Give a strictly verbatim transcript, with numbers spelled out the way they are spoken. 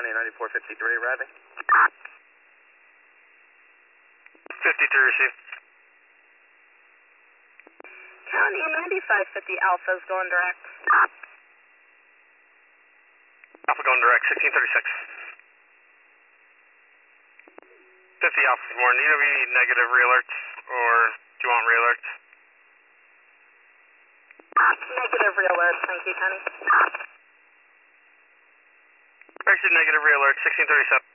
County ninety-four fifty-three, arriving. fifty-three received. County ninety-five fifty Alpha's going direct. Alpha going direct, sixteen thirty-six. fifty Alpha, good morning. Do you have any negative re-alerts, or do you want re-alerts? Negative re-alert, thank you, County. Registered negative re-alert, sixteen thirty-seven.